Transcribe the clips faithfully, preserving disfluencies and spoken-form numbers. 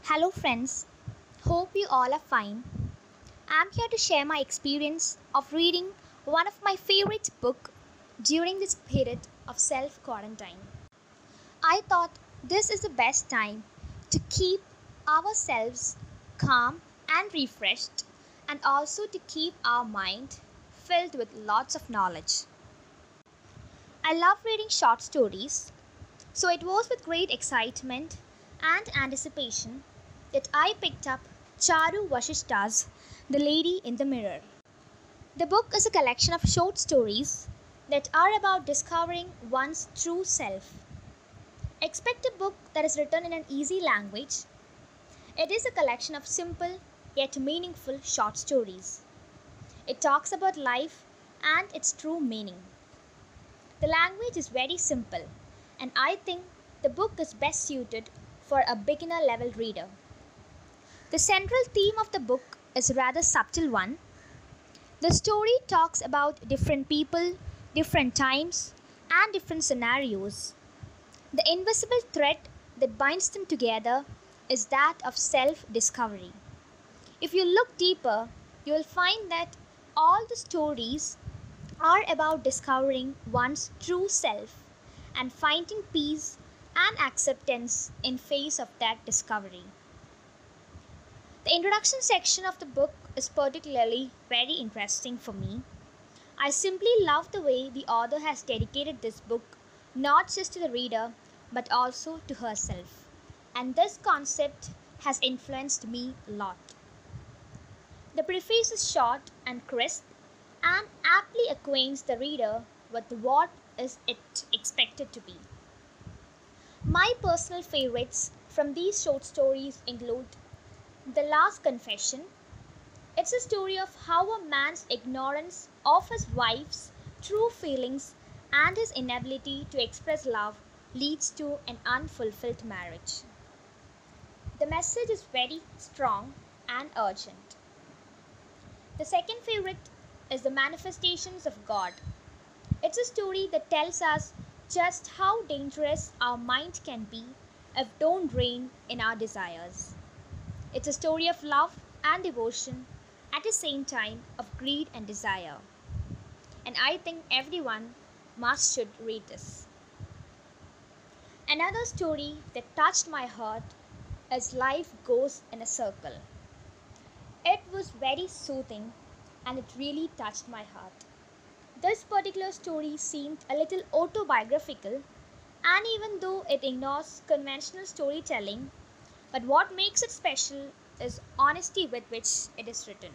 Hello, friends. Hope you all are fine. I'm here to share my experience of reading one of my favorite book during this period of self quarantine. I thought this is the best time to keep ourselves calm and refreshed and also to keep our mind filled with lots of knowledge. I love reading short stories, so it was with great excitement and anticipation that I picked up Charu Vashishta's The Lady in the Mirror. The book is a collection of short stories that are about discovering one's true self. Expect a book that is written in an easy language. It is a collection of simple yet meaningful short stories. It talks about life and its true meaning. The language is very simple, and I think the book is best suited for a beginner level reader. The central theme of the book is a rather subtle one. The story talks about different people, different times, and different scenarios. The invisible thread that binds them together is that of self discovery. If you look deeper, you will find that all the stories are about discovering one's true self and finding peace and acceptance in face of that discovery. The introduction section of the book is particularly very interesting for me. I simply love the way the author has dedicated this book not just to the reader but also to herself. And this concept has influenced me a lot. The preface is short and crisp and aptly acquaints the reader with what is it expected to be. My personal favorites from these short stories include The Last Confession. It's a story of how a man's ignorance of his wife's true feelings and his inability to express love leads to an unfulfilled marriage. The message is very strong and urgent. The second favorite is The Manifestations of God. It's a story that tells us just how dangerous our mind can be if don't rein in our desires. It's a story of love and devotion at the same time of greed and desire. And I think everyone must should read this. Another story that touched my heart is Life Goes in a Circle. It was very soothing and it really touched my heart. This particular story seemed a little autobiographical, and even though it ignores conventional storytelling, but what makes it special is honesty with which it is written.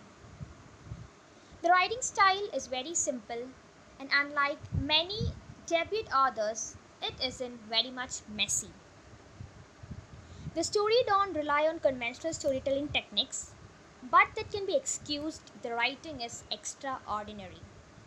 The writing style is very simple, and unlike many debut authors, it isn't very much messy. The story don't rely on conventional storytelling techniques, but that can be excused if the writing is extraordinary.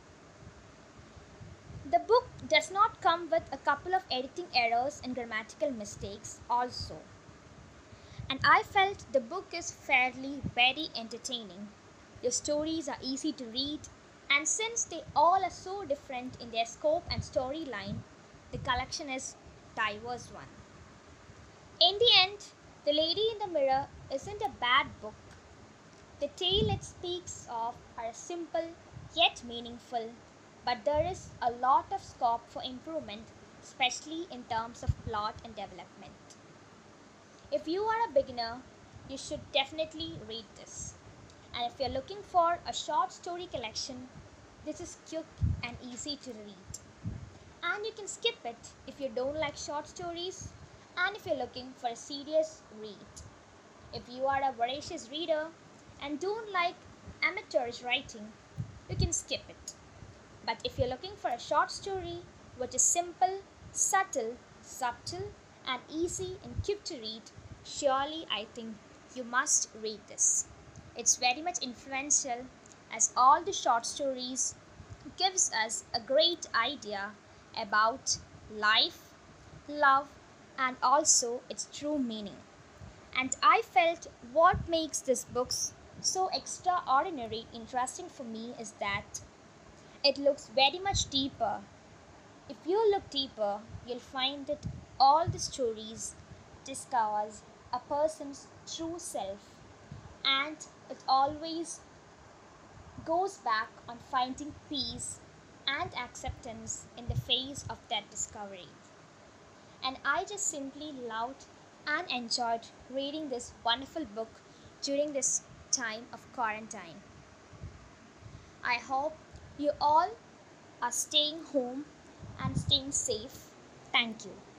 The book does not come with a couple of editing errors and grammatical mistakes also. And I felt the book is fairly very entertaining. The stories are easy to read, and since they all are so different in their scope and storyline, the collection is diverse one. In the end, The Lady in the Mirror isn't a bad book. The tale it speaks of are simple yet meaningful, but there is a lot of scope for improvement, especially in terms of plot and development. If you are a beginner, you should definitely read this. And if you're looking for a short story collection, this is quick and easy to read. And you can skip it if you don't like short stories and if you're looking for a serious read. If you are a voracious reader and don't like amateurish writing, you can skip it. But if you're looking for a short story which is simple, subtle, subtle, and easy and quick to read, surely I think you must read this. It's very much influential as all the short stories gives us a great idea about life, love, and also its true meaning. And I felt what makes this book so extraordinary interesting for me is that it looks very much deeper. If you look deeper, you'll find that all the stories discovers a person's true self, and it always goes back on finding peace and acceptance in the face of that discovery. And I just simply loved and enjoyed reading this wonderful book during this time of quarantine. I hope you all are staying home and staying safe. Thank you.